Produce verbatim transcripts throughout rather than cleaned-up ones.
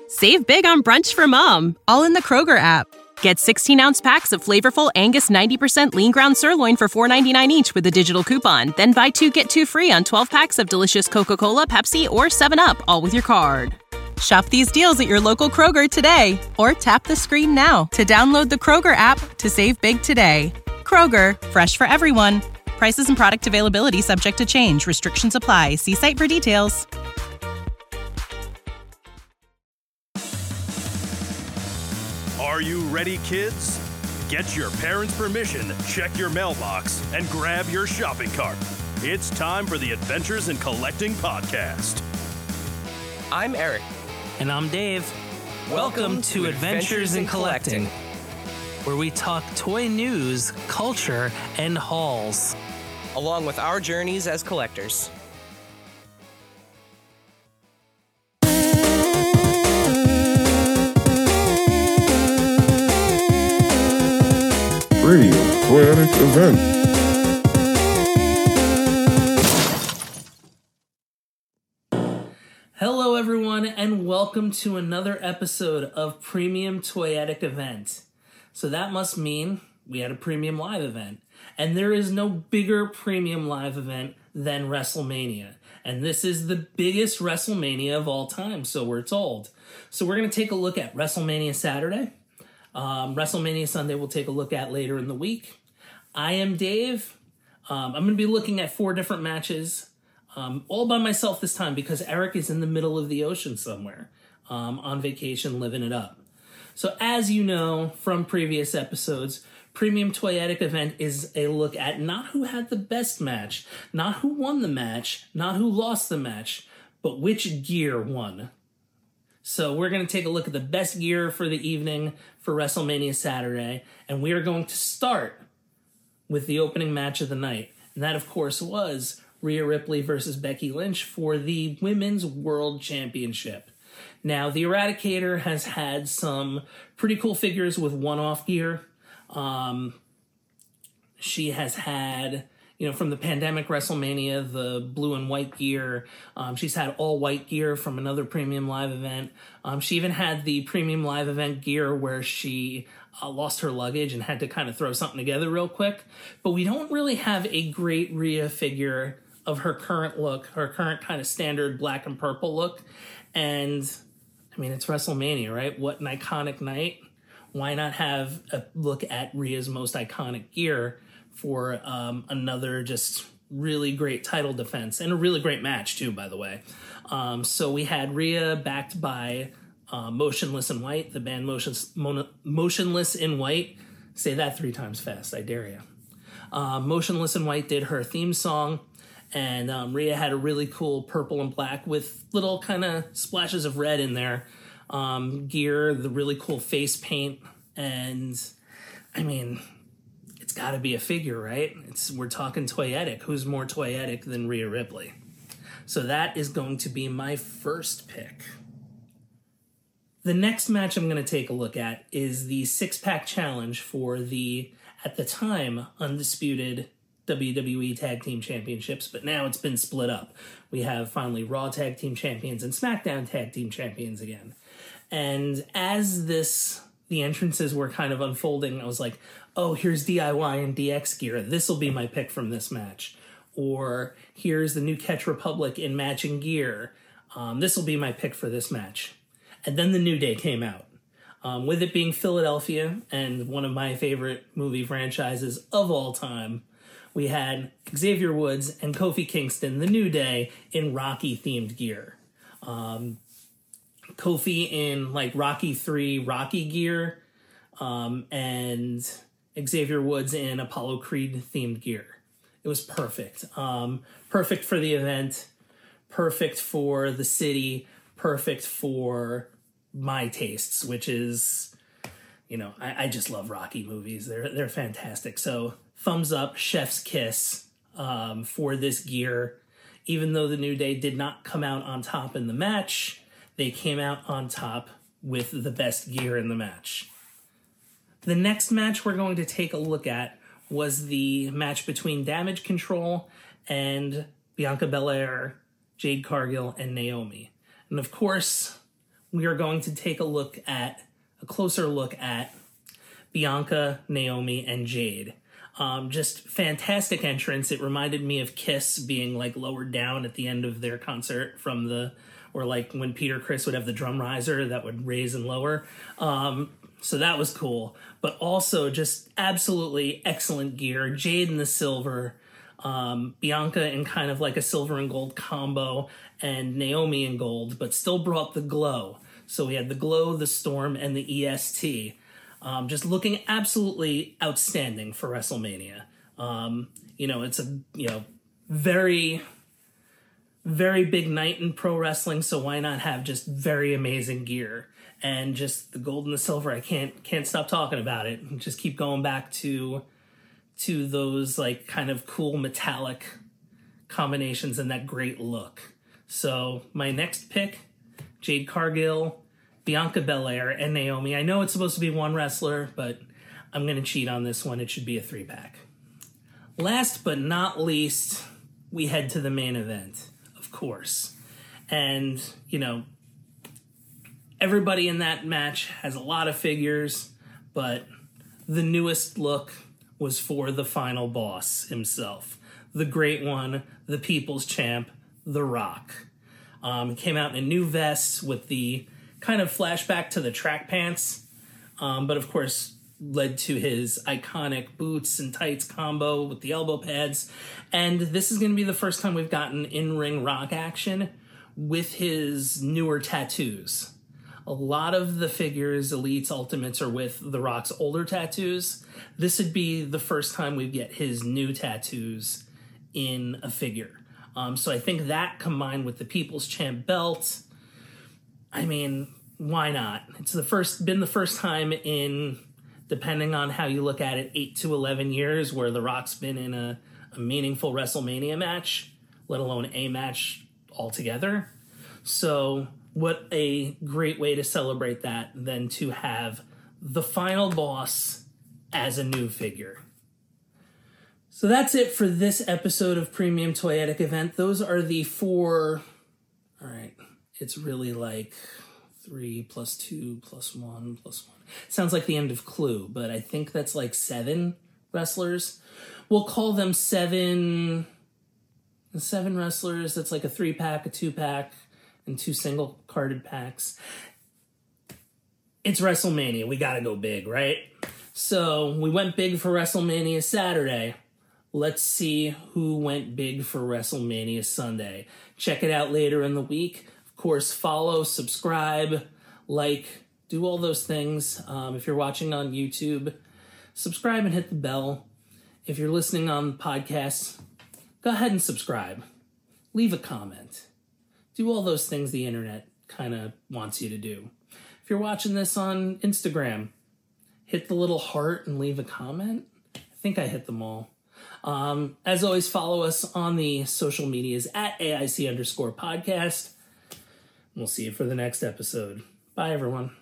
Save big on brunch for mom, all in the Kroger app. Get sixteen-ounce packs of flavorful Angus ninety percent lean ground sirloin for four ninety-nine each with a digital coupon. Then buy two, get two free on twelve packs of delicious Coca-Cola, Pepsi, or seven up, all with your card. Shop these deals at your local Kroger today, or tap the screen now to download the Kroger app to save big today. Kroger, fresh for everyone. Prices and product availability subject to change. Restrictions apply. See site for details. Are you ready, kids? Get your parents' permission, check your mailbox, and grab your shopping cart. It's time for the Adventures in Collecting podcast. I'm Eric. And I'm Dave. Welcome, Welcome to, to Adventures, Adventures in Collecting, where we talk toy news, culture, and hauls, along with our journeys as collectors. Radio Toyetic Event. Hello, everyone, and welcome to another episode of Premium Toyetic Event. So that must mean we had a Premium Live event. And there is no bigger Premium Live event than WrestleMania. And this is the biggest WrestleMania of all time, so we're told. So we're going to take a look at WrestleMania Saturday. Um, WrestleMania Sunday we'll take a look at later in the week. I am Dave. Um, I'm going to be looking at four different matches, um, all by myself this time because Eric is in the middle of the ocean somewhere, um, on vacation, living it up. So as you know from previous episodes, Premium Toyetic Event is a look at not who had the best match, not who won the match, not who lost the match, but which gear won. So we're going to take a look at the best gear for the evening for WrestleMania Saturday, and we are going to start with the opening match of the night. And that, of course, was Rhea Ripley versus Becky Lynch for the Women's World Championship. Now, the Eradicator has had some pretty cool figures with one-off gear. Um, she has had, you know, from the pandemic WrestleMania, the blue and white gear. Um, she's had all white gear from another Premium Live event. Um, she even had the Premium Live event gear where she uh, lost her luggage and had to kind of throw something together real quick. But we don't really have a great Rhea figure of her current look, her current kind of standard black and purple look. And, I mean, it's WrestleMania, right? What an iconic night. Why not have a look at Rhea's most iconic gear for um, another just really great title defense and a really great match too, by the way. Um, so we had Rhea backed by uh, Motionless in White, the band Motions, Mon- Motionless in White. Say that three times fast, I dare you. Uh, Motionless in White did her theme song, and um, Rhea had a really cool purple and black with little kind of splashes of red in there. Um, gear, the really cool face paint, and I mean, it's got to be a figure, right? It's we're talking toyetic. Who's more toyetic than Rhea Ripley? So that is going to be my first pick. The next match I'm going to take a look at is the six-pack challenge for the, at the time, undisputed W W E Tag Team Championships, but now it's been split up. We have finally Raw Tag Team Champions and SmackDown Tag Team Champions again. And as this, the entrances were kind of unfolding, I was like, oh, here's D I Y and D X gear. This will be my pick from this match. Or here's the new Catch Republic in matching gear. Um, this will be my pick for this match. And then the New Day came out. Um, with it being Philadelphia and one of my favorite movie franchises of all time, we had Xavier Woods and Kofi Kingston, the New Day, in Rocky-themed gear. Um, Kofi in, like, Rocky three Rocky gear, um, and Xavier Woods in Apollo Creed-themed gear. It was perfect. Um, perfect for the event, perfect for the city, perfect for my tastes, which is, you know, I, I just love Rocky movies. They're they're fantastic. So thumbs up, chef's kiss um, for this gear. Even though the New Day did not come out on top in the match, they came out on top with the best gear in the match. The next match we're going to take a look at was the match between Damage Control and Bianca Belair, Jade Cargill, and Naomi. And of course, we are going to take a look at, a closer look at Bianca, Naomi, and Jade. Um, just fantastic entrance. It reminded me of Kiss being like lowered down at the end of their concert from the, or like when Peter Criss would have the drum riser that would raise and lower. Um, so that was cool, but also just absolutely excellent gear. Jade in the silver, um, Bianca in kind of like a silver and gold combo, and Naomi in gold, but still brought the glow. So we had the glow, the storm, and the E S T. Um, just looking absolutely outstanding for WrestleMania. Um, you know, it's a, you know, very, very big night in pro wrestling, so why not have just very amazing gear? And just the gold and the silver, I can't can't stop talking about it. Just keep going back to to those like kind of cool metallic combinations and that great look. So my next pick, Jade Cargill, Bianca Belair, and Naomi. I know it's supposed to be one wrestler, but I'm going to cheat on this one. It should be a three-pack. Last but not least, we head to the main event, of course. And, you know, everybody in that match has a lot of figures, but the newest look was for the final boss himself. The great one, the people's champ, The Rock. Um, he came out in a new vest with the kind of flashback to the track pants, um, but of course led to his iconic boots and tights combo with the elbow pads. And this is going to be the first time we've gotten in-ring Rock action with his newer tattoos. A lot of the figures, Elites, Ultimates, are with The Rock's older tattoos. This would be the first time we get his new tattoos in a figure. Um, so I think that combined with the People's Champ belt, I mean, why not? It's the first, been the first time in, depending on how you look at it, eight to eleven years where The Rock's been in a, a meaningful WrestleMania match, let alone a match altogether. So what a great way to celebrate that than to have the final boss as a new figure. So that's it for this episode of Premium Toyetic Event. Those are the four, all right, it's really like three plus two plus one plus one. Sounds like the end of Clue, but I think that's like seven wrestlers. We'll call them seven, seven wrestlers. That's like a three pack, a two pack, and two single carded packs. It's WrestleMania. We gotta go big, right? So we went big for WrestleMania Saturday. Let's see who went big for WrestleMania Sunday. Check it out later in the week. Of course, follow, subscribe, like, do all those things. Um, if you're watching on YouTube, subscribe and hit the bell. If you're listening on podcasts, go ahead and subscribe. Leave a comment. Do all those things the internet kind of wants you to do. If you're watching this on Instagram, hit the little heart and leave a comment. I think I hit them all. Um, as always, follow us on the social medias at A I C underscore podcast. We'll see you for the next episode. Bye, everyone.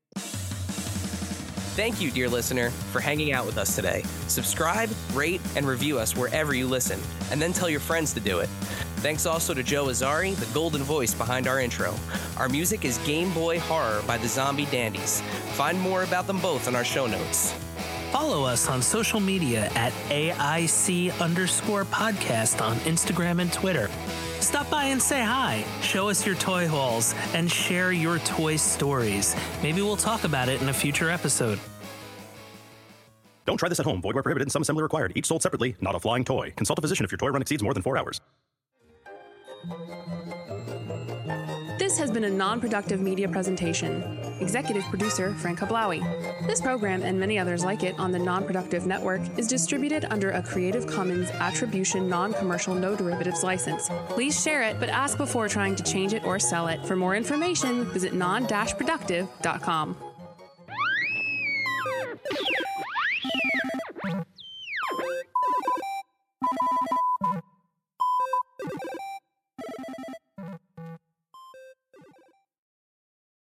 Thank you, dear listener, for hanging out with us today. Subscribe, rate, and review us wherever you listen, and then tell your friends to do it. Thanks also to Joe Azari, the golden voice behind our intro. Our music is Game Boy Horror by the Zombie Dandies. Find more about them both in our show notes. Follow us on social media at A I C underscore podcast on Instagram and Twitter. Stop by and say hi, show us your toy hauls, and share your toy stories. Maybe we'll talk about it in a future episode. Don't try this at home. Void where prohibited and some assembly required. Each sold separately, not a flying toy. Consult a physician if your toy run exceeds more than four hours. This has been a non-productive media presentation. Executive producer, Frank Hablawi. This program and many others like it on the Non-Productive Network is distributed under a Creative Commons Attribution Non-Commercial No Derivatives license. Please share it, but ask before trying to change it or sell it. For more information, visit non dash productive dot com.